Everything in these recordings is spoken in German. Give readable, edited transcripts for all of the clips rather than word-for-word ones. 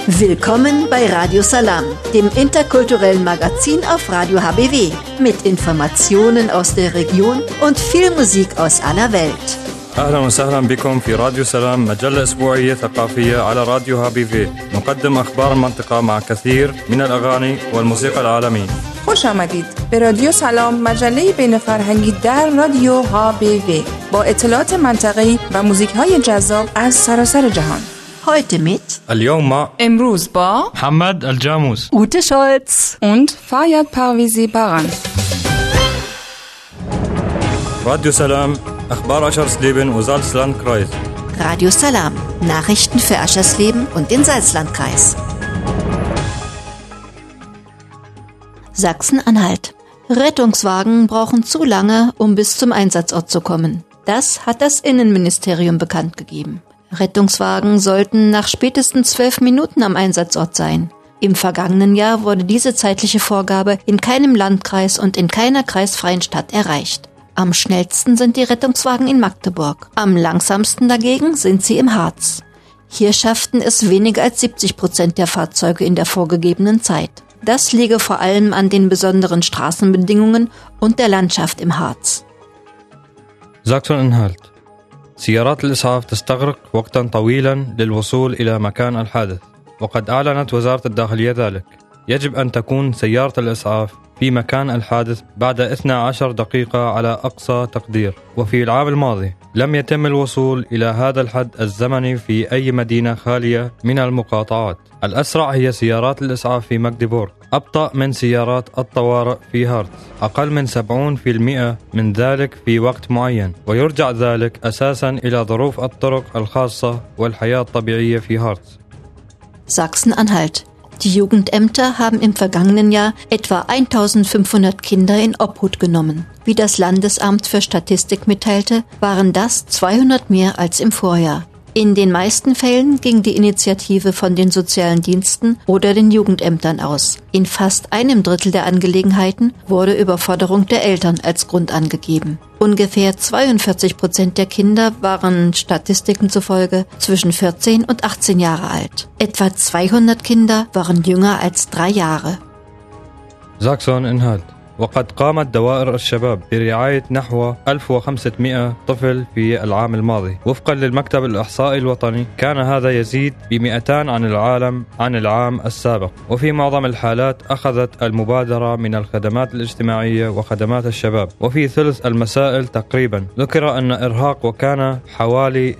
Willkommen bei Radio Salam, dem interkulturellen Magazin auf Radio HBW, mit Informationen aus der Region und viel Musik aus aller Welt. أهلا وسهلا بكم في راديو سلام، مجلة أسبوعية ثقافية على راديو HBW. نقدم أخبار المنطقة مع كثير من الأغاني والموسيقى العالمية. خوش آمدید به رادیو سلام، مجله بین فرهنگی در رادیو HBW با اطلاعات منطقه‌ای و موزیک‌های جذاب از سراسر جهان. Heute mit اليوم امروز با محمد الجاموس، Ute Scholz und Fayad Parvizi Baran. راديو سلام، أخبار أشرسليبن وزالسلاندكرايز. Radio Salam, Nachrichten für Aschersleben und den Salzlandkreis. Sachsen-Anhalt. Rettungswagen brauchen zu lange, um bis zum Einsatzort zu kommen. Das hat das Innenministerium bekannt gegeben. Rettungswagen sollten nach spätestens 12 Minuten am Einsatzort sein. Im vergangenen Jahr wurde diese zeitliche Vorgabe in keinem Landkreis und in keiner kreisfreien Stadt erreicht. Am schnellsten sind die Rettungswagen in Magdeburg. Am langsamsten dagegen sind sie im Harz. Hier schafften es weniger als 70% der Fahrzeuge in der vorgegebenen Zeit. Das liege vor allem an den besonderen Straßenbedingungen und der Landschaft im Harz. ساكسون-أنهالت. سيارات الإسعاف تستغرق وقتا طويلا للوصول إلى مكان الحادث، وقد أعلنت وزارة الداخلية ذلك. يجب أن تكون سيارة الإسعاف في مكان الحادث بعد 12 دقيقة على أقصى تقدير، وفي العام الماضي لم يتم الوصول إلى هذا الحد الزمني في أي مدينة خالية من المقاطعات. الأسرع هي سيارات الإسعاف في ماغديبورغ، أبطأ من سيارات الطوارئ في هارتز، أقل من 70% من ذلك في وقت معين، ويرجع ذلك أساسا إلى ظروف الطرق الخاصة والحياة الطبيعية في هارتز. Sachsen-Anhalt. Die Jugendämter haben im vergangenen Jahr etwa 1500 Kinder in Obhut genommen. Wie das Landesamt für Statistik mitteilte, waren das 200 mehr als im Vorjahr. In den meisten Fällen ging die Initiative von den sozialen Diensten oder den Jugendämtern aus. In fast einem Drittel der Angelegenheiten wurde Überforderung der Eltern als Grund angegeben. Ungefähr 42% der Kinder waren Statistiken zufolge zwischen 14 und 18 Jahre alt. Etwa 200 Kinder waren jünger als 3 Jahre. ساكسون-أنهالت. وقد قامت دوائر الشباب برعاية نحو 1500 طفل في العام الماضي. وفقا للمكتب الإحصائي الوطني كان هذا يزيد ب200 عن العام السابق، وفي معظم الحالات أخذت المبادرة من الخدمات الاجتماعية وخدمات الشباب، وفي ثلث المسائل تقريبا ذكر أن إرهاق وكان حوالي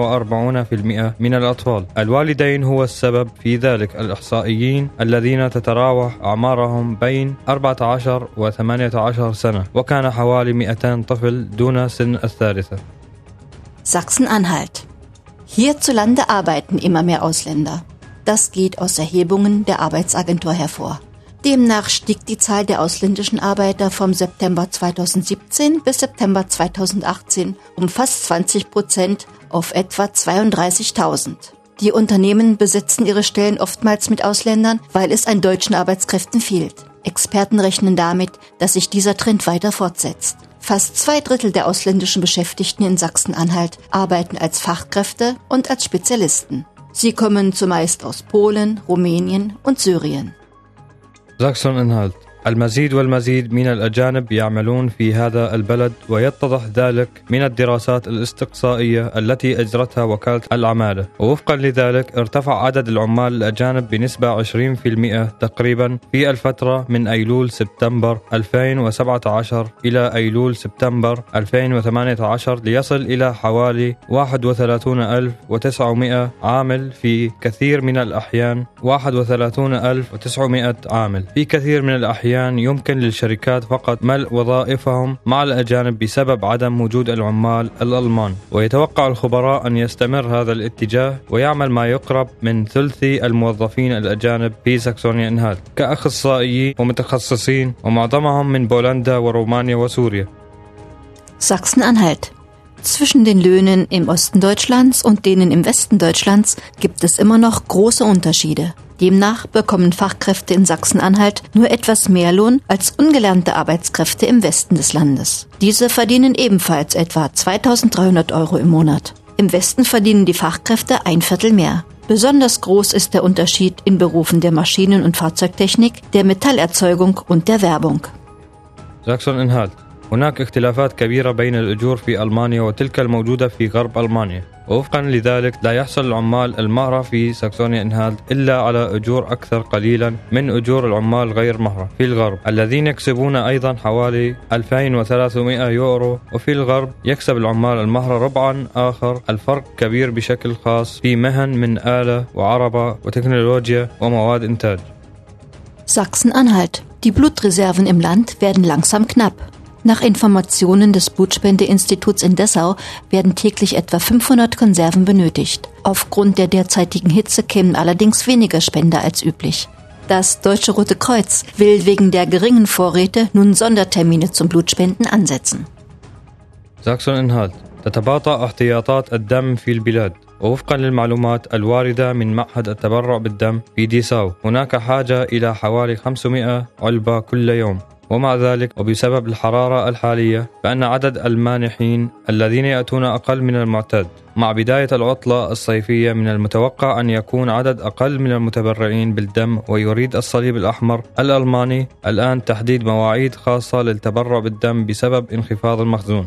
42% من الأطفال. الوالدين هو السبب في ذلك، الإحصائيين الذين تتراوح أعمارهم بين 14 و 18 سنة، وكان حوالي 200 طفل دون سن الثالثة. Sachsen-Anhalt. Hierzulande arbeiten immer mehr Ausländer. Das geht aus Erhebungen der Arbeitsagentur hervor. Demnach stieg die Zahl der ausländischen Arbeiter vom September 2017 bis September 2018 um fast 20% auf etwa 32.000. Die Unternehmen besetzen ihre Stellen oftmals mit Ausländern, weil es an deutschen Arbeitskräften fehlt. Experten rechnen damit, dass sich dieser Trend weiter fortsetzt. Fast 2/3 der ausländischen Beschäftigten in Sachsen-Anhalt arbeiten als Fachkräfte und als Spezialisten. Sie kommen zumeist aus Polen, Rumänien und Syrien. ساكسون-أنهالت. المزيد والمزيد من الأجانب يعملون في هذا البلد، ويتضح ذلك من الدراسات الاستقصائية التي أجرتها وكالة العمالة. ووفقا لذلك ارتفع عدد العمال الأجانب بنسبة 20% تقريبا في الفترة من أيلول سبتمبر 2017 إلى أيلول سبتمبر 2018، ليصل إلى حوالي 31,900 عامل في كثير من الأحيان. 31,900 عامل في كثير من الأحيان يمكن للشركات فقط ملء وظائفهم مع الأجانب بسبب عدم وجود العمال الألمان. ويتوقع الخبراء أن يستمر هذا الاتجاه، ويعمل ما يقرب من ثلث الموظفين الأجانب في ساكسونيا-أنهالت كأخصائيين ومتخصصين، ومعظمهم من بولندا ورومانيا وسوريا. Sachsen-Anhalt. Zwischen den Löhnen im Osten Deutschlands und denen im Westen Deutschlands gibt es immer noch große Unterschiede. Demnach bekommen Fachkräfte in Sachsen-Anhalt nur etwas mehr Lohn als ungelernte Arbeitskräfte im Westen des Landes. Diese verdienen ebenfalls etwa 2.300 € im Monat. Im Westen verdienen die Fachkräfte 1/4 mehr. Besonders groß ist der Unterschied in Berufen der Maschinen- und Fahrzeugtechnik, der Metallerzeugung und der Werbung. ساكسون-أنهالت. هناك اختلافات كبيرة بين الأجور في ألمانيا وتلك الموجودة في غرب ألمانيا، ووفقا لذلك لا يحصل العمال المهرة في ساكسونيا-أنهالت إلا على أجور أكثر قليلا من أجور العمال غير مهرة في الغرب، الذين يكسبون أيضا حوالي 2300 يورو، وفي الغرب يكسب العمال المهرة ربعا آخر. الفرق كبير بشكل خاص في مهن من آلة وعربة وتكنولوجيا ومواد إنتاج. Sachsen-Anhalt. Die Blutreserven im Land werden langsam knapp. Nach Informationen des Blutspendeinstituts in Dessau werden täglich etwa 500 Konserven benötigt. Aufgrund der derzeitigen Hitze kämen allerdings weniger Spender als üblich. Das Deutsche Rote Kreuz will wegen der geringen Vorräte nun Sondertermine zum Blutspenden ansetzen. ساكسون-أنهالت. تتباطأ احتياطات الدم في البلاد، ووفقا للمعلومات الواردة من معهد التبرع بالدم في ديساو هناك حاجة إلى حوالي 500 علبة كل يوم. ومع ذلك وبسبب الحرارة الحالية فإن عدد المانحين الذين يأتون أقل من المعتاد. مع بداية العطلة الصيفية من المتوقع أن يكون عدد أقل من المتبرعين بالدم، ويريد الصليب الأحمر الألماني الآن تحديد مواعيد خاصة للتبرع بالدم بسبب انخفاض المخزون.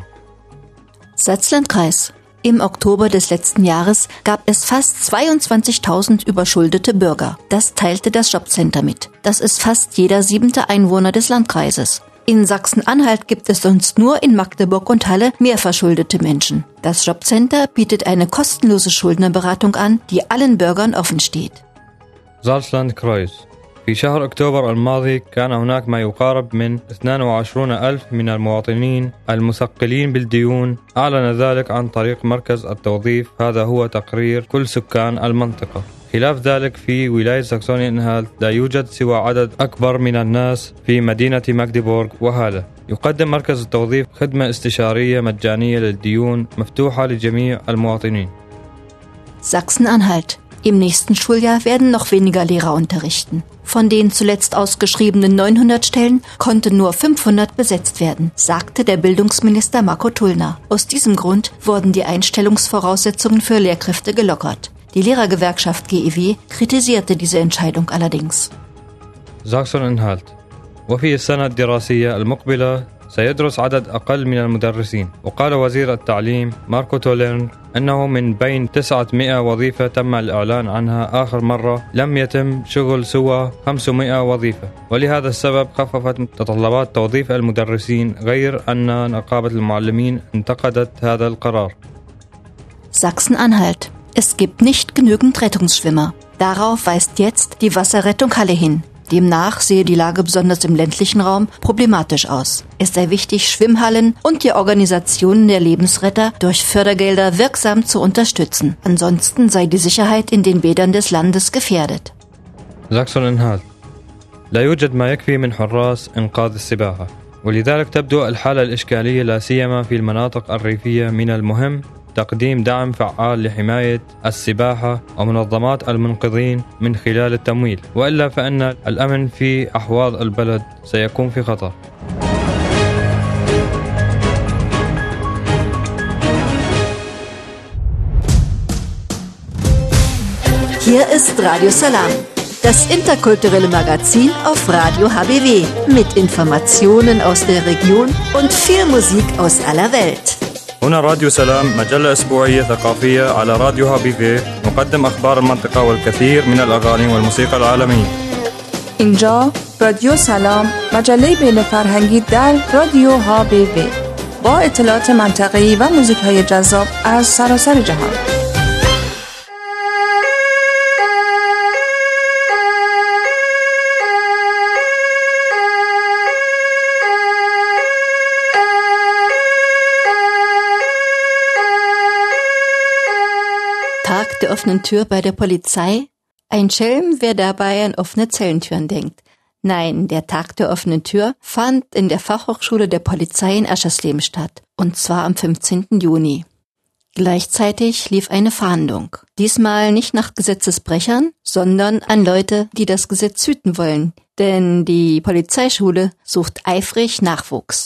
Salzlandkreis. Im Oktober des letzten Jahres gab es fast 22.000 überschuldete Bürger. Das teilte das Jobcenter mit. Das ist fast jeder 7. Einwohner des Landkreises. In Sachsen-Anhalt gibt es sonst nur in Magdeburg und Halle mehr verschuldete Menschen. Das Jobcenter bietet eine kostenlose Schuldnerberatung an, die allen Bürgern offen steht. Salzlandkreis. في شهر أكتوبر الماضي كان هناك ما يقارب من 22,000 من المواطنين المثقلين بالديون. أعلن ذلك عن طريق مركز التوظيف. هذا هو تقرير كل سكان المنطقة. خلاف ذلك في ولاية ساكسونيا-أنهالت لا يوجد سوى عدد أكبر من الناس في مدينة ماغديبورغ وهالة. يقدم مركز التوظيف خدمة استشارية مجانية للديون مفتوحة لجميع المواطنين. Sachsen-Anhalt. Im nächsten Schuljahr werden noch weniger Lehrer unterrichten. Von den zuletzt ausgeschriebenen 900 Stellen konnten nur 500 besetzt werden, sagte der Bildungsminister Marco Tullner. Aus diesem Grund wurden die Einstellungsvoraussetzungen für Lehrkräfte gelockert. Die Lehrergewerkschaft GEW kritisierte diese Entscheidung allerdings. ساكسون-أنهالت. وفي السنة الدراسية المقبلة سيدرس عدد أقل من المدرسين. وقال وزير التعليم ماركو توليرن أنه من بين 900 وظيفة تم الإعلان عنها آخر مرة لم يتم شغل سوى 500 وظيفة، ولهذا السبب خففت متطلبات توظيف المدرسين، غير أن نقابة المعلمين انتقدت هذا القرار. Sachsen-Anhalt. Es gibt nicht genügend Rettungsschwimmer. Darauf weist jetzt die Wasserrettung Halle hin. Demnach sehe die Lage besonders im ländlichen Raum problematisch aus. Es sei wichtig, Schwimmhallen und die Organisationen der Lebensretter durch Fördergelder wirksam zu unterstützen. Ansonsten sei die Sicherheit in den Bädern des Landes gefährdet. ساكسون-أنهالت. لا يوجد ما يكفي من حراس إنقاذ السباحة، ولذلك تبدو الحالة الإشكالية لا سيما في المناطق الريفية. من المهم تقديم دعم فعال لحماية السباحة ومنظمات المنقذين من خلال التمويل، وإلا فإن الأمن في أحواض البلد سيكون في خطر. Hier ist Radio Salam, das interkulturelle Magazin auf Radio HBW mit Informationen aus der Region und viel Musik aus aller Welt. هنا راديو سلام، مجلة أسبوعية ثقافية على راديو هابيفي، نقدم أخبار المنطقة والكثير من الأغاني والموسيقى العالمية. اینجا رادیو سلام، مجله بین فرهنگی در رادیو HBW با اطلاعات منطقه‌ای و موزیک‌های جذاب از سراسر جهان. Tag der offenen Tür bei der Polizei? Ein Schelm, wer dabei an offene Zellentüren denkt. Nein, der Tag der offenen Tür fand in der Fachhochschule der Polizei in Aschersleben statt, und zwar am 15. Juni. Gleichzeitig lief eine Fahndung. Diesmal nicht nach Gesetzesbrechern, sondern an Leute, die das Gesetz hüten wollen, denn die Polizeischule sucht eifrig Nachwuchs.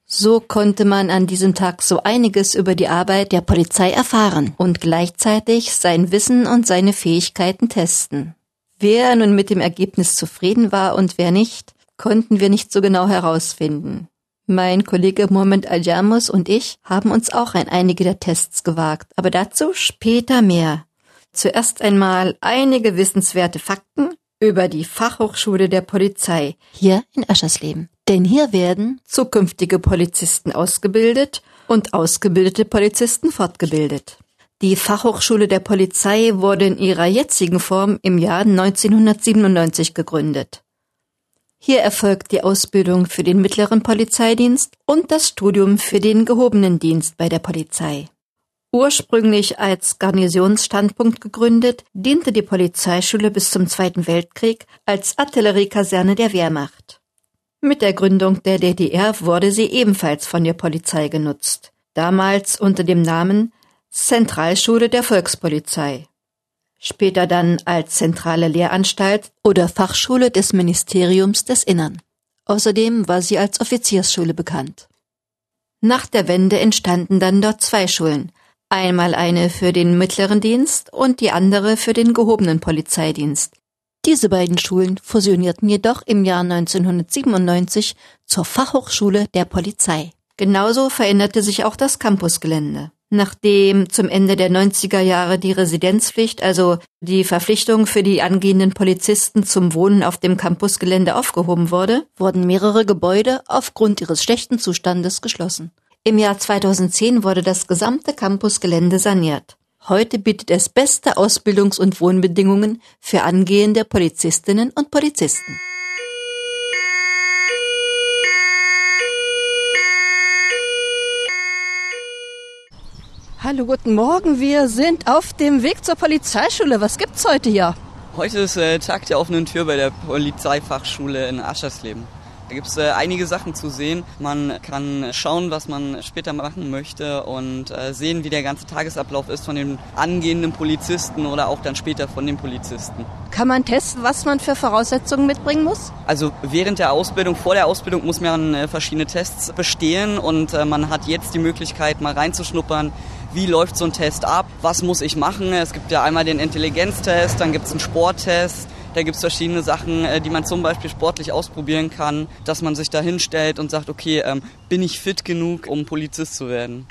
So konnte man an diesem Tag so einiges über die Arbeit der Polizei erfahren und gleichzeitig sein Wissen und seine Fähigkeiten testen. Wer nun mit dem Ergebnis zufrieden war und wer nicht, konnten wir nicht so genau herausfinden. Mein Kollege Mohamed Al-Jamus und ich haben uns auch an einige der Tests gewagt, aber dazu später mehr. Zuerst einmal einige wissenswerte Fakten über die Fachhochschule der Polizei hier in Aschersleben. Denn hier werden zukünftige Polizisten ausgebildet und ausgebildete Polizisten fortgebildet. Die Fachhochschule der Polizei wurde in ihrer jetzigen Form im Jahr 1997 gegründet. Hier erfolgt die Ausbildung für den mittleren Polizeidienst und das Studium für den gehobenen Dienst bei der Polizei. Ursprünglich als Garnisonsstandpunkt gegründet, diente die Polizeischule bis zum Zweiten Weltkrieg als Artilleriekaserne der Wehrmacht. Mit der Gründung der DDR wurde sie ebenfalls von der Polizei genutzt, damals unter dem Namen Zentralschule der Volkspolizei. Später dann als zentrale Lehranstalt oder Fachschule des Ministeriums des Innern. Außerdem war sie als Offiziersschule bekannt. Nach der Wende entstanden dann dort 2 Schulen, einmal eine für den mittleren Dienst und die andere für den gehobenen Polizeidienst. Diese beiden Schulen fusionierten jedoch im Jahr 1997 zur Fachhochschule der Polizei. Genauso veränderte sich auch das Campusgelände. Nachdem zum Ende der 90er Jahre die Residenzpflicht, also die Verpflichtung für die angehenden Polizisten zum Wohnen auf dem Campusgelände aufgehoben wurde, wurden mehrere Gebäude aufgrund ihres schlechten Zustandes geschlossen. Im Jahr 2010 wurde das gesamte Campusgelände saniert. Heute bietet es beste Ausbildungs- und Wohnbedingungen für angehende Polizistinnen und Polizisten. Hallo, guten Morgen. Wir sind auf dem Weg zur Polizeischule. Was gibt's heute hier? Heute ist Tag der offenen Tür bei der Polizeifachschule in Aschersleben. Da gibt es einige Sachen zu sehen. Man kann schauen, was man später machen möchte und sehen, wie der ganze Tagesablauf ist von den angehenden Polizisten oder auch dann später von den Polizisten. Kann man testen, was man für Voraussetzungen mitbringen muss? Also während der Ausbildung, vor der Ausbildung muss man verschiedene Tests bestehen und man hat jetzt die Möglichkeit, mal reinzuschnuppern. Wie läuft so ein Test ab? Was muss ich machen? Es gibt ja einmal den Intelligenztest, dann gibt es einen Sporttest. Da gibt es verschiedene Sachen, die man zum Beispiel sportlich ausprobieren kann, dass man sich da hinstellt und sagt, okay, bin ich fit genug, um Polizist zu werden?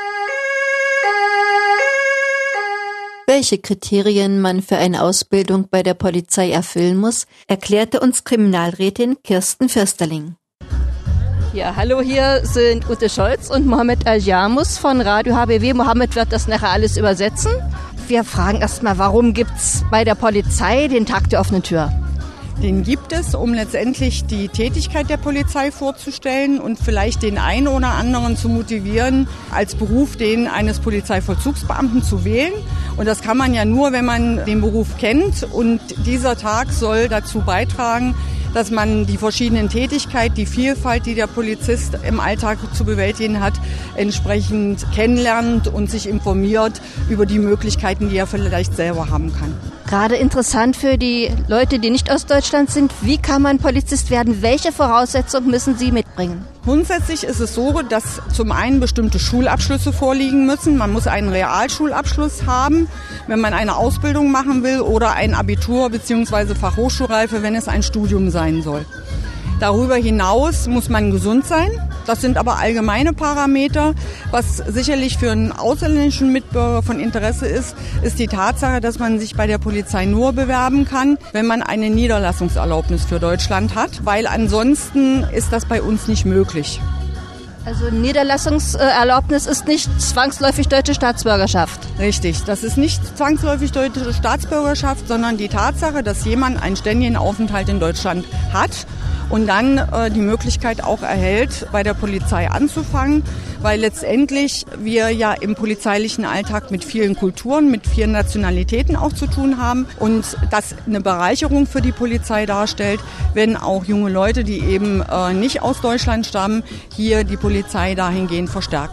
Welche Kriterien man für eine Ausbildung bei der Polizei erfüllen muss, erklärte uns Kriminalrätin Kirsten Fürsterling. Ja, hallo, hier sind Ute Scholz und Mohamed Al-Jamus von Radio HBW. Mohamed wird das nachher alles übersetzen. Wir fragen erstmal, warum gibt's bei der Polizei den Tag der offenen Tür? Den gibt es, um letztendlich die Tätigkeit der Polizei vorzustellen und vielleicht den einen oder anderen zu motivieren, als Beruf den eines Polizeivollzugsbeamten zu wählen. Und das kann man ja nur, wenn man den Beruf kennt. Und dieser Tag soll dazu beitragen, dass man die verschiedenen Tätigkeiten, die Vielfalt, die der Polizist im Alltag zu bewältigen hat, entsprechend kennenlernt und sich informiert über die Möglichkeiten, die er vielleicht selber haben kann. Gerade interessant für die Leute, die nicht aus Deutschland sind, wie kann man Polizist werden? Welche Voraussetzungen müssen Sie mitbringen? Grundsätzlich ist es so, dass zum einen bestimmte Schulabschlüsse vorliegen müssen. Man muss einen Realschulabschluss haben, wenn man eine Ausbildung machen will, oder ein Abitur bzw. Fachhochschulreife, wenn es ein Studium sein soll. Darüber hinaus muss man gesund sein. Das sind aber allgemeine Parameter. Was sicherlich für einen ausländischen Mitbürger von Interesse ist, ist die Tatsache, dass man sich bei der Polizei nur bewerben kann, wenn man eine Niederlassungserlaubnis für Deutschland hat, weil ansonsten ist das bei uns nicht möglich. Also Niederlassungserlaubnis ist nicht zwangsläufig deutsche Staatsbürgerschaft. Richtig, das ist nicht zwangsläufig deutsche Staatsbürgerschaft, sondern die Tatsache, dass jemand einen ständigen Aufenthalt in Deutschland hat und dann die Möglichkeit auch erhält, bei der Polizei anzufangen, weil letztendlich wir ja im polizeilichen Alltag mit vielen Kulturen, mit vielen Nationalitäten auch zu tun haben und das eine Bereicherung für die Polizei darstellt, wenn auch junge Leute, die eben nicht aus Deutschland stammen, hier die Polizei dahingehend verstärken.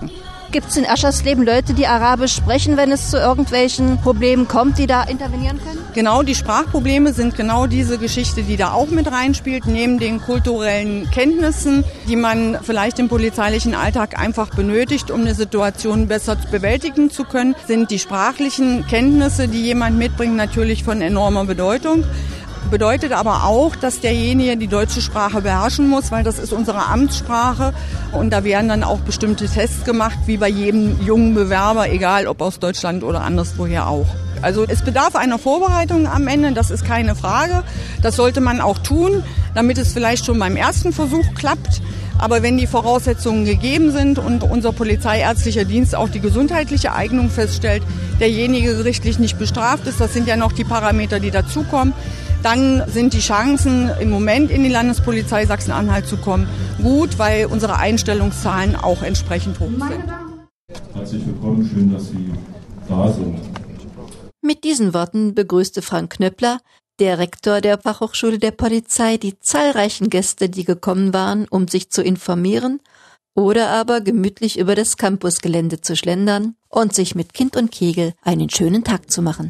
Gibt es in Aschersleben Leute, die Arabisch sprechen, wenn es zu irgendwelchen Problemen kommt, die da intervenieren können? Genau, die Sprachprobleme sind genau diese Geschichte, die da auch mit reinspielt. Neben den kulturellen Kenntnissen, die man vielleicht im polizeilichen Alltag einfach benötigt, um eine Situation besser bewältigen zu können, sind die sprachlichen Kenntnisse, die jemand mitbringt, natürlich von enormer Bedeutung. Bedeutet aber auch, dass derjenige die deutsche Sprache beherrschen muss, weil das ist unsere Amtssprache und da werden dann auch bestimmte Tests gemacht, wie bei jedem jungen Bewerber, egal ob aus Deutschland oder anderswoher auch. Also es bedarf einer Vorbereitung am Ende, das ist keine Frage. Das sollte man auch tun, damit es vielleicht schon beim ersten Versuch klappt. Aber wenn die Voraussetzungen gegeben sind und unser polizeiärztlicher Dienst auch die gesundheitliche Eignung feststellt, derjenige gerichtlich nicht bestraft ist, das sind ja noch die Parameter, die dazukommen, dann sind die Chancen, im Moment in die Landespolizei Sachsen-Anhalt zu kommen, gut, weil unsere Einstellungszahlen auch entsprechend hoch sind. Herzlich willkommen, schön, dass Sie da sind. Mit diesen Worten begrüßte Frank Knöppler, der Rektor der Fachhochschule der Polizei, die zahlreichen Gäste, die gekommen waren, um sich zu informieren oder aber gemütlich über das Campusgelände zu schlendern und sich mit Kind und Kegel einen schönen Tag zu machen.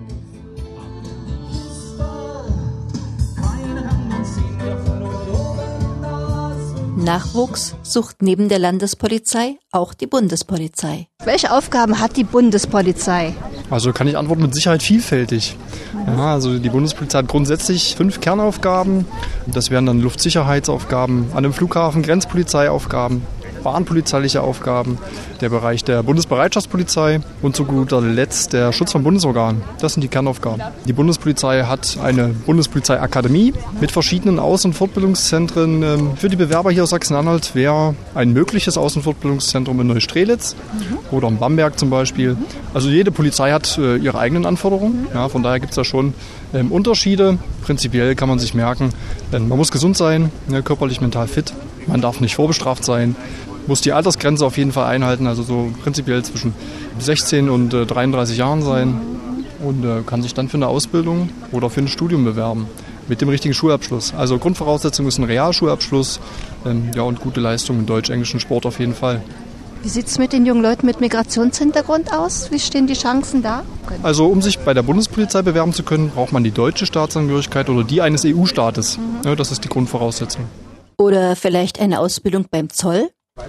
Nachwuchs sucht neben der Landespolizei auch die Bundespolizei. Welche Aufgaben hat die Bundespolizei? Also kann ich antworten, mit Sicherheit vielfältig. Ja, also die Bundespolizei hat grundsätzlich 5 Kernaufgaben. Das wären dann Luftsicherheitsaufgaben, an dem Flughafen Grenzpolizeiaufgaben, bahnpolizeiliche Aufgaben, der Bereich der Bundesbereitschaftspolizei und zu guter Letzt der Schutz von Bundesorganen. Das sind die Kernaufgaben. Die Bundespolizei hat eine Bundespolizeiakademie mit verschiedenen Aus- und Fortbildungszentren. Für die Bewerber hier aus Sachsen-Anhalt wäre ein mögliches Aus- und Fortbildungszentrum in Neustrelitz oder in Bamberg zum Beispiel. Also jede Polizei hat ihre eigenen Anforderungen. Ja, von daher gibt es da schon Unterschiede. Prinzipiell kann man sich merken, man muss gesund sein, körperlich, mental fit. Man darf nicht vorbestraft sein. Muss die Altersgrenze auf jeden Fall einhalten, also so prinzipiell zwischen 16 und 33 Jahren sein und kann sich dann für eine Ausbildung oder für ein Studium bewerben mit dem richtigen Schulabschluss. Also Grundvoraussetzung ist ein Realschulabschluss und gute Leistung in Deutsch, Englisch und Sport auf jeden Fall. Wie sieht es mit den jungen Leuten mit Migrationshintergrund aus? Wie stehen die Chancen da? Also um sich bei der Bundespolizei bewerben zu können, braucht man die deutsche Staatsangehörigkeit oder die eines EU-Staates. Ja, das ist die Grundvoraussetzung. Oder vielleicht eine Ausbildung beim Zoll?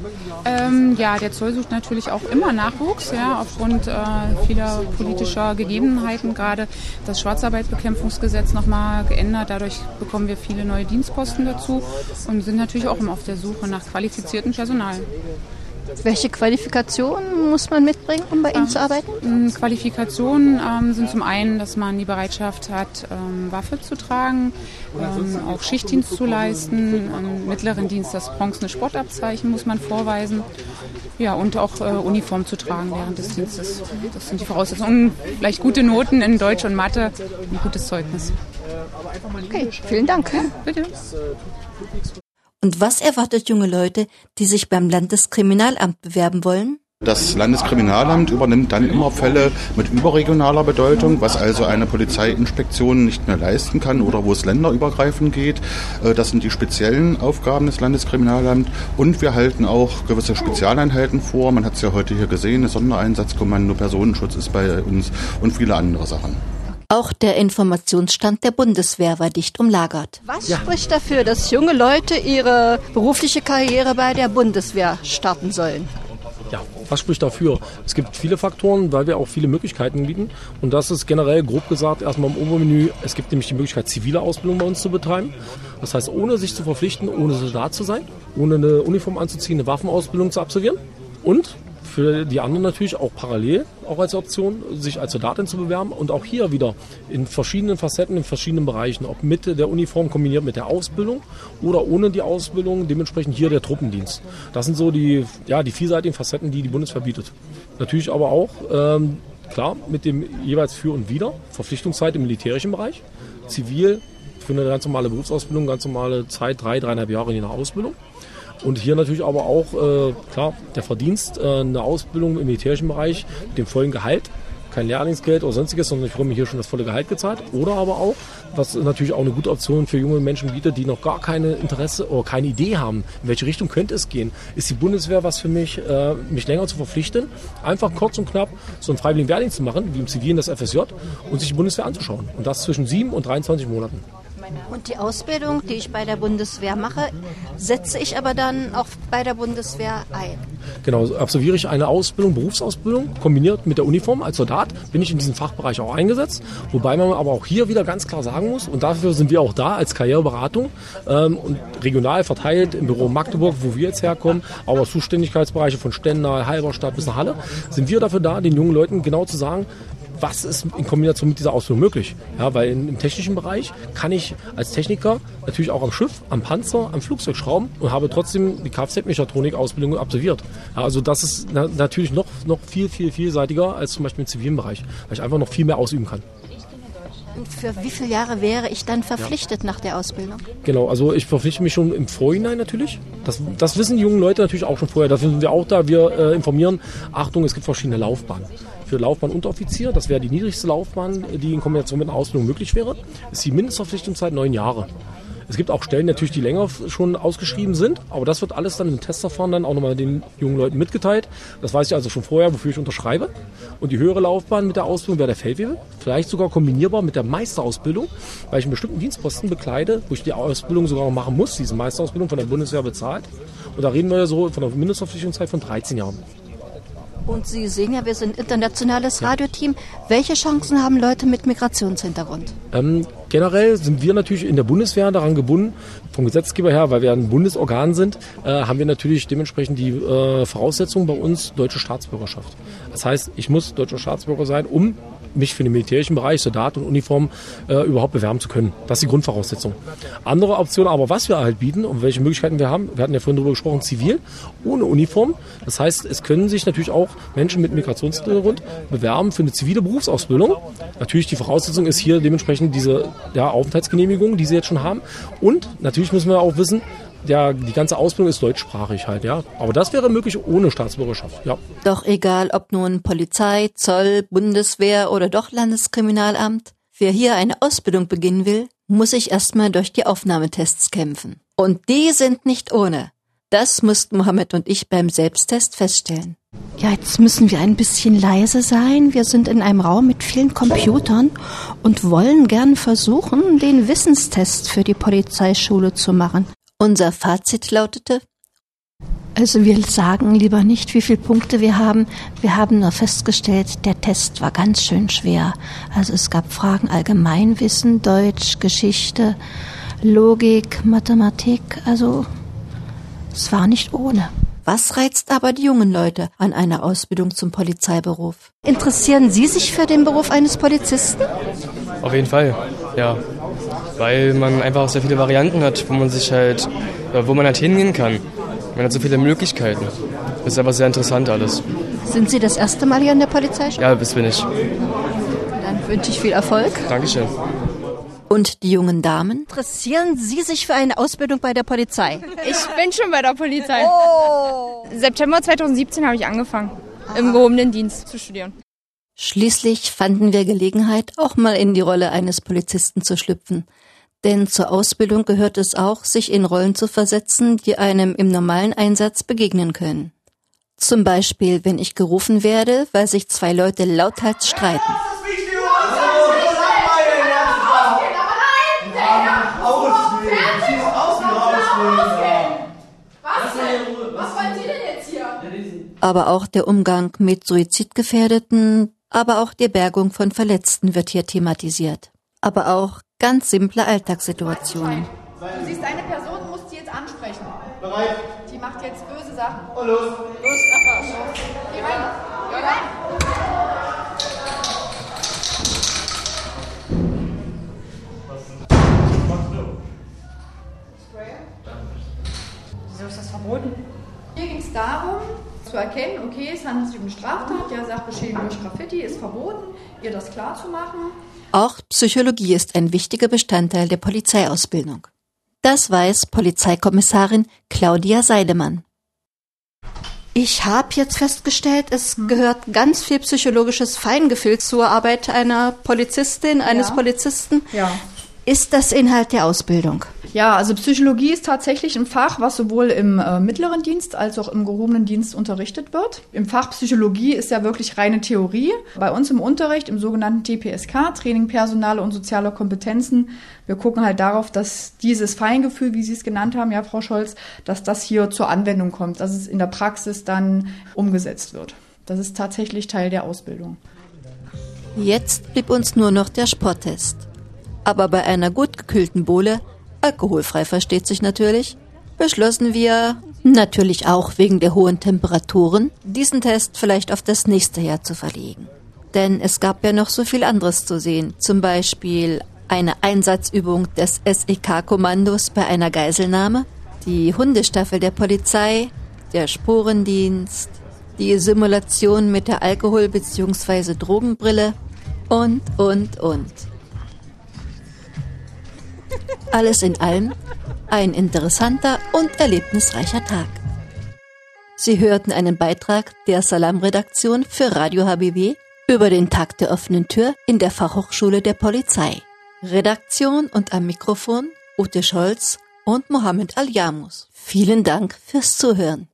Ja, der Zoll sucht natürlich auch immer Nachwuchs, ja, aufgrund vieler politischer Gegebenheiten, gerade das Schwarzarbeitbekämpfungsgesetz nochmal geändert. Dadurch bekommen wir viele neue Dienstposten dazu und sind natürlich auch immer auf der Suche nach qualifiziertem Personal. Welche Qualifikationen muss man mitbringen, um bei Ihnen zu arbeiten? Qualifikationen sind zum einen, dass man die Bereitschaft hat, Waffe zu tragen, auch Schichtdienst zu leisten, mittleren Dienst, das bronzene Sportabzeichen muss man vorweisen, ja, und auch Uniform zu tragen während des Dienstes. Das sind die Voraussetzungen. Und vielleicht gute Noten in Deutsch und Mathe, ein gutes Zeugnis. Okay, vielen Dank. Ja, bitte. Und was erwartet junge Leute, die sich beim Landeskriminalamt bewerben wollen? Das Landeskriminalamt übernimmt dann immer Fälle mit überregionaler Bedeutung, was also eine Polizeiinspektion nicht mehr leisten kann oder wo es länderübergreifend geht. Das sind die speziellen Aufgaben des Landeskriminalamts. Und wir halten auch gewisse Spezialeinheiten vor. Man hat es ja heute hier gesehen, das Sondereinsatzkommando, Personenschutz ist bei uns und viele andere Sachen. Auch der Informationsstand der Bundeswehr war dicht umlagert. Was spricht dafür, dass junge Leute ihre berufliche Karriere bei der Bundeswehr starten sollen? Ja, was spricht dafür? Es gibt viele Faktoren, weil wir auch viele Möglichkeiten bieten. Und das ist generell, grob gesagt, erstmal im Obermenü. Es gibt nämlich die Möglichkeit, zivile Ausbildung bei uns zu betreiben. Das heißt, ohne sich zu verpflichten, ohne Soldat zu sein, ohne eine Uniform anzuziehen, eine Waffenausbildung zu absolvieren. Und für die anderen natürlich auch parallel, auch als Option, sich als Soldatin zu bewerben und auch hier wieder in verschiedenen Facetten, in verschiedenen Bereichen, ob mit der Uniform kombiniert mit der Ausbildung oder ohne die Ausbildung, dementsprechend hier der Truppendienst. Das sind so die vielseitigen Facetten, die die Bundeswehr bietet. Natürlich aber auch, klar, mit dem jeweils für und wider, Verpflichtungszeit im militärischen Bereich, zivil für eine ganz normale Berufsausbildung, ganz normale Zeit, 3,5 Jahre in der Ausbildung. Und hier natürlich aber auch, klar, der Verdienst, eine Ausbildung im militärischen Bereich mit dem vollen Gehalt kein Lehrlingsgeld oder sonstiges, sondern ich bekomme mir hier schon das volle Gehalt gezahlt. Oder aber auch, was natürlich auch eine gute Option für junge Menschen bietet, die noch gar keine Interesse oder keine Idee haben, in welche Richtung könnte es gehen, ist die Bundeswehr was für mich, mich länger zu verpflichten, einfach kurz und knapp so einen freiwilligen Wehrdienst zu machen, wie im Zivilen das FSJ, und sich die Bundeswehr anzuschauen. Und das zwischen 7 und 23 Monaten. Und die Ausbildung, die ich bei der Bundeswehr mache, setze ich aber dann auch bei der Bundeswehr ein. Genau, absolviere ich eine Ausbildung, Berufsausbildung, kombiniert mit der Uniform. Als Soldat bin ich in diesem Fachbereich auch eingesetzt, wobei man aber auch hier wieder ganz klar sagen muss, und dafür sind wir auch da als Karriereberatung und regional verteilt im Büro Magdeburg, wo wir jetzt herkommen, aber Zuständigkeitsbereiche von Stendal, Halberstadt bis nach Halle, sind wir dafür da, den jungen Leuten genau zu sagen, was ist in Kombination mit dieser Ausbildung möglich? Ja, weil im technischen Bereich kann ich als Techniker natürlich auch am Schiff, am Panzer, am Flugzeug schrauben und habe trotzdem die Kfz-Mechatronik-Ausbildung absolviert. Ja, also das ist natürlich noch viel vielseitiger als zum Beispiel im zivilen Bereich, weil ich einfach noch viel mehr ausüben kann. Und für wie viele Jahre wäre ich dann verpflichtet nach der Ausbildung? Genau, also ich verpflichte mich schon im Vorhinein natürlich. Das wissen die jungen Leute natürlich auch schon vorher. Dafür sind wir auch da. Wir informieren, Achtung, es gibt verschiedene Laufbahnen. Für Laufbahnunteroffizier, das wäre die niedrigste Laufbahn, die in Kombination mit einer Ausbildung möglich wäre, ist die Mindestverpflichtungszeit 9 Jahre. Es gibt auch Stellen natürlich, die länger schon ausgeschrieben sind, aber das wird alles dann im Testverfahren dann auch nochmal den jungen Leuten mitgeteilt. Das weiß ich also schon vorher, wofür ich unterschreibe. Und die höhere Laufbahn mit der Ausbildung wäre der Feldwebel, vielleicht sogar kombinierbar mit der Meisterausbildung, weil ich einen bestimmten Dienstposten bekleide, wo ich die Ausbildung sogar noch machen muss, diese Meisterausbildung von der Bundeswehr bezahlt. Und da reden wir ja so von einer Mindestverpflichtungszeit von 13 Jahren. Und Sie sehen ja, wir sind ein internationales Radioteam. Welche Chancen haben Leute mit Migrationshintergrund? Generell sind wir natürlich in der Bundeswehr daran gebunden, vom Gesetzgeber her, weil wir ein Bundesorgan sind, haben wir natürlich dementsprechend die Voraussetzung bei uns deutsche Staatsbürgerschaft. Das heißt, ich muss deutscher Staatsbürger sein, um mich für den militärischen Bereich, Soldat und Uniform überhaupt bewerben zu können. Das ist die Grundvoraussetzung. Andere Option aber, was wir halt bieten und welche Möglichkeiten wir haben, wir hatten ja vorhin darüber gesprochen, zivil, ohne Uniform. Das heißt, es können sich natürlich auch Menschen mit Migrationshintergrund bewerben für eine zivile Berufsausbildung. Natürlich die Voraussetzung ist hier dementsprechend diese Aufenthaltsgenehmigung, die sie jetzt schon haben. Und natürlich müssen wir auch wissen, die ganze Ausbildung ist deutschsprachig halt, ja. Aber das wäre möglich ohne Staatsbürgerschaft, ja. Doch egal, ob nun Polizei, Zoll, Bundeswehr oder doch Landeskriminalamt, wer hier eine Ausbildung beginnen will, muss sich erstmal durch die Aufnahmetests kämpfen. Und die sind nicht ohne. Das mussten Mohammed und ich beim Selbsttest feststellen. Ja, jetzt müssen wir ein bisschen leise sein. Wir sind in einem Raum mit vielen Computern und wollen gern versuchen, den Wissenstest für die Polizeischule zu machen. Unser Fazit lautete: Also wir sagen lieber nicht, wie viele Punkte wir haben. Wir haben nur festgestellt, der Test war ganz schön schwer. Also es gab Fragen Allgemeinwissen, Deutsch, Geschichte, Logik, Mathematik. Also es war nicht ohne. Was reizt aber die jungen Leute an einer Ausbildung zum Polizeiberuf? Interessieren Sie sich für den Beruf eines Polizisten? Auf jeden Fall, ja. Weil man einfach sehr viele Varianten hat, wo man halt hingehen kann. Man hat so viele Möglichkeiten. Das ist einfach sehr interessant alles. Sind Sie das erste Mal hier in der Polizeischule? Ja, das bin ich. Dann wünsche ich viel Erfolg. Dankeschön. Und die jungen Damen? Interessieren Sie sich für eine Ausbildung bei der Polizei? Ich bin schon bei der Polizei. Oh. September 2017 habe ich angefangen, im gehobenen Dienst zu studieren. Schließlich fanden wir Gelegenheit, auch mal in die Rolle eines Polizisten zu schlüpfen. Denn zur Ausbildung gehört es auch, sich in Rollen zu versetzen, die einem im normalen Einsatz begegnen können. Zum Beispiel, wenn ich gerufen werde, weil sich 2 Leute lauthals streiten. Was wollen Sie denn jetzt hier? Aber auch der Umgang mit Suizidgefährdeten, aber auch die Bergung von Verletzten wird hier thematisiert. Aber auch ganz simple Alltagssituationen. Du siehst eine Person, du musst sie jetzt ansprechen. Bereit? Die macht jetzt böse Sachen. Und los. Los, Abwasch. Geh rein. Geh rein. Wieso ist das verboten? Hier ging es darum, zu erkennen, okay, es handelt sich um eine Straftat, ja, Sachbeschädigung durch Graffiti ist verboten, ihr das klar zu machen. Auch Psychologie ist ein wichtiger Bestandteil der Polizeiausbildung. Das weiß Polizeikommissarin Claudia Seidemann. Ich habe jetzt festgestellt, es gehört ganz viel psychologisches Feingefühl zur Arbeit einer Polizistin, eines Polizisten. Ja. Ist das Inhalt der Ausbildung? Ja, also Psychologie ist tatsächlich ein Fach, was sowohl im mittleren Dienst als auch im gehobenen Dienst unterrichtet wird. Im Fach Psychologie ist ja wirklich reine Theorie. Bei uns im Unterricht, im sogenannten TPSK, Training personaler und sozialer Kompetenzen, wir gucken halt darauf, dass dieses Feingefühl, wie Sie es genannt haben, ja, Frau Scholz, dass das hier zur Anwendung kommt, dass es in der Praxis dann umgesetzt wird. Das ist tatsächlich Teil der Ausbildung. Jetzt blieb uns nur noch der Sporttest. Aber bei einer gut gekühlten Bowle, alkoholfrei versteht sich natürlich, beschlossen wir, natürlich auch wegen der hohen Temperaturen, diesen Test vielleicht auf das nächste Jahr zu verlegen. Denn es gab ja noch so viel anderes zu sehen, zum Beispiel eine Einsatzübung des SEK-Kommandos bei einer Geiselnahme, die Hundestaffel der Polizei, der Sporendienst, die Simulation mit der Alkohol- bzw. Drogenbrille und. Alles in allem ein interessanter und erlebnisreicher Tag. Sie hörten einen Beitrag der Salam-Redaktion für Radio HBW über den Tag der offenen Tür in der Fachhochschule der Polizei. Redaktion und am Mikrofon Ute Scholz und Mohammed Al-Jamus. Vielen Dank fürs Zuhören.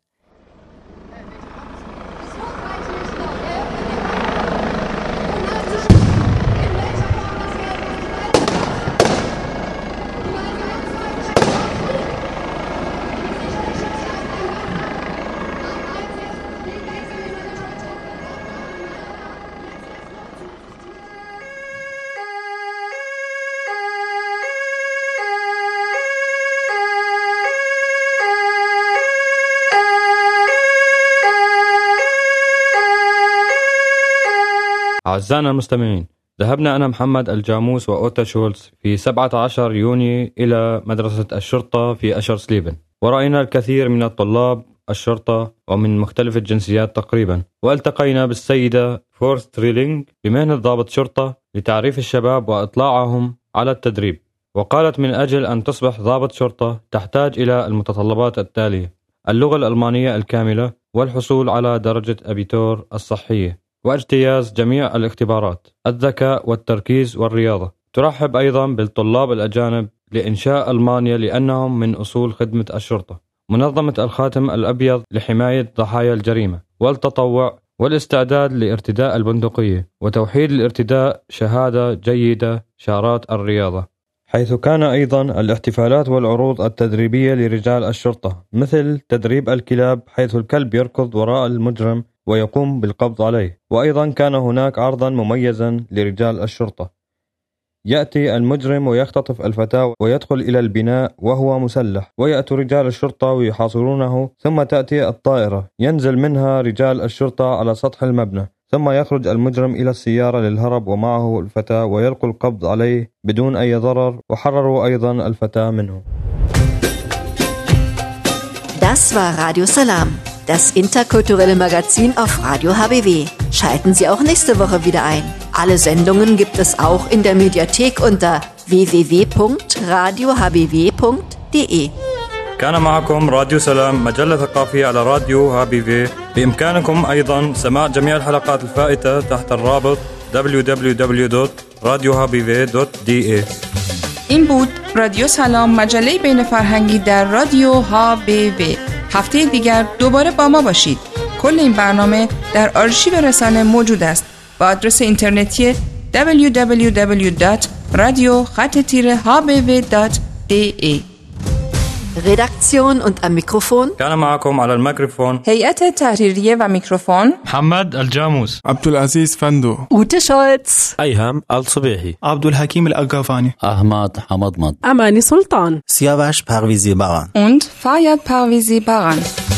أعزائنا المستمعين، ذهبنا أنا محمد الجاموس وأوتا شولز في 17 يونيو إلى مدرسة الشرطة في أشر سليفن، ورأينا الكثير من الطلاب الشرطة ومن مختلف الجنسيات تقريبا، والتقينا بالسيدة فورست تريلينغ بمهنة ضابط شرطة لتعريف الشباب وإطلاعهم على التدريب، وقالت من أجل أن تصبح ضابط شرطة تحتاج إلى المتطلبات التالية: اللغة الألمانية الكاملة، والحصول على درجة أبيتور الصحية، واجتياز جميع الاختبارات، الذكاء والتركيز والرياضة. ترحب أيضا بالطلاب الأجانب لإنشاء ألمانيا لأنهم من أصول خدمة الشرطة، منظمة الخاتم الأبيض لحماية ضحايا الجريمة، والتطوع، والاستعداد لارتداء البندقية، وتوحيد الارتداء شهادة جيدة شارات الرياضة. حيث كان أيضا الاحتفالات والعروض التدريبية لرجال الشرطة، مثل تدريب الكلاب حيث الكلب يركض وراء المجرم ويقوم بالقبض عليه. وأيضا كان هناك عرضا مميزا لرجال الشرطة، يأتي المجرم ويختطف الفتاة ويدخل إلى البناء وهو مسلح، ويأتي رجال الشرطة ويحاصرونه، ثم تأتي الطائرة ينزل منها رجال الشرطة على سطح المبنى، ثم يخرج المجرم إلى السيارة للهرب ومعه الفتاة ويلقوا القبض عليه بدون أي ضرر، وحرروا أيضا الفتاة منه. Das war Radio Salam, das interkulturelle Magazin auf Radio HBW. Schalten Sie auch nächste Woche wieder ein. Alle Sendungen gibt es auch in der Mediathek unter www.radiohbw.de. كان معكم راديو سلام، مجلة ثقافية على راديو HBW. بإمكانكم أيضا سماع جميع الحلقات الفائتة تحت الرابط www.radiohbw.de. این بود رادیو سلام، مجله بین فرهنگی در رادیو HBW. هفته دیگر دوباره با ما باشید. کل این برنامه در آرشیو رسانه موجود است با آدرس اینترنتی www.radio-hbw.de. Redaktion und am Mikrofon كان معكم على الميكروفون هیئت تحریریه و میکروفون محمد الجاموس، عبدالعزيز فندو، Ute Scholz، أيهم الصبيحي، عبدالحكيم الأقافاني، أحمد حمد مد، أماني سلطان، سیاوش پرویزی باران und Fayad Parvizi Baran.